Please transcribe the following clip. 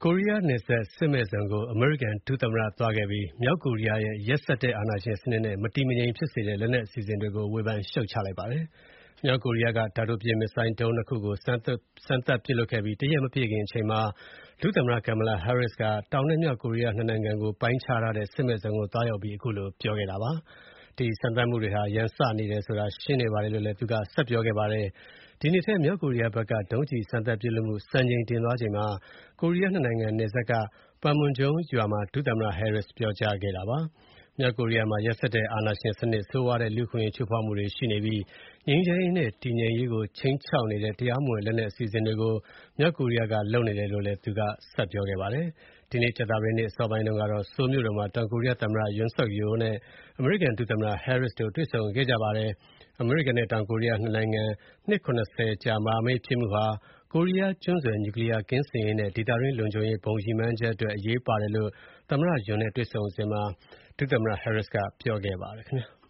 ကိုရီးယားနယ်စပ်စစ်မဲ့ဇုံကိုအမေရိကန်ဒုသမ္မတသွားခဲ့ပြီးမြောက်ကိုရီးယားရဲ့ရက်စက်တဲ့အာဏာရှင်စနစ်နဲ့မတည်မငြိမ်ဖြစ်စေတဲ့လက်နက်အစီအစဉ်တွေကိုဝေဖန်ရှုတ်ချလိုက်ပါတယ်။မြောက်ကိုရီးယားကဓာတုပစ်မစ်ဆိုင်းဒုံး 2 ခုကိုစမ်းသပ်ပစ်လွှတ်ခဲ့ပြီးတရက်မပြည့်ခင်အချိန်မှာဒုသမ္မတ Kamala Harris ကတောင်နဲ့မြောက်ကိုရီးယားနှစ်နိုင်ငံကိုပိုင်းခြားထားတဲ့စစ်မဲ့ဇုံကိုသွားရောက်ပြီးအခုလိုပြောခဲ့တာပါ။ဒီစမ်းသပ်မှုတွေဟာရန်စနေတယ်ဆိုတာရှင်းနေပါတယ်လို့လည်းသူကဆက်ပြောခဲ့ပါတယ်။ဒီနှစ်ထဲမြောက်ကိုရီးယားဘက်ကဒုံးကျည်စမ်းသပ်ပစ်လွှတ်မှုစံချိန်တင်သွားချိန်မှာကိုရီးယားနှစ်နိုင်ငံနယ်စပ်ကPanmunjom ရွာမှာဒုသမ္မတ Harris ပြောကြားခဲ့တာပါ။မြောက်ကိုရီးယားမှာရက်စက်တဲ့အာဏာရှင်စနစ်ဆိုးဝါးတဲ့လူ့အခွင့်အရေးချိုးဖောက်မှုတွေရှိနေပြီးငြိမ်းချမ်းရေးနဲ့တည်ငြိမ်ရေးကိုခြိမ်းခြောက်နေတဲ့တရားမဝင်လက်နက်အစီအစဉ်တွေကိုမြောက်ကိုရီးယားကလုပ်နေတယ်လို့လည်းသူကဆက်ပြောခဲ့ပါတယ်။ဒီနေ့ကြာသပတေးနေ့အစောပိုင်းတုန်းကတော့ဆိုးလ်မြို့တော်မှာတောင်ကိုရီးယားသမ္မတ Yoon Suk Yeol နဲ့အမေရိကန်ဒုသမ္မတ Harris တို့တွေ့ဆုံခဲ့ကြပါတယ်။အမေရိကန်နဲ့တောင်ကိုရီးယားနှစ်နိုင်ငံနှစ် 70 ကြာမဟာမိတ်ဖြစ်မှုဟာကိုရီးယားကျွန်းဆွယ်နျူကလီးယားကင်းစင်ရေးနဲ့ဒေသတွင်းလုံခြုံရေးဘုံရည်မှန်းချက်အတွက်အရေးပါတယ်လို့သမ္မတ Yoon နဲ့တွေ့ဆုံစဉ်မှာဒုသမ္မတ Harris ကပြောခဲ့ပါတယ်ခင်ဗျာ။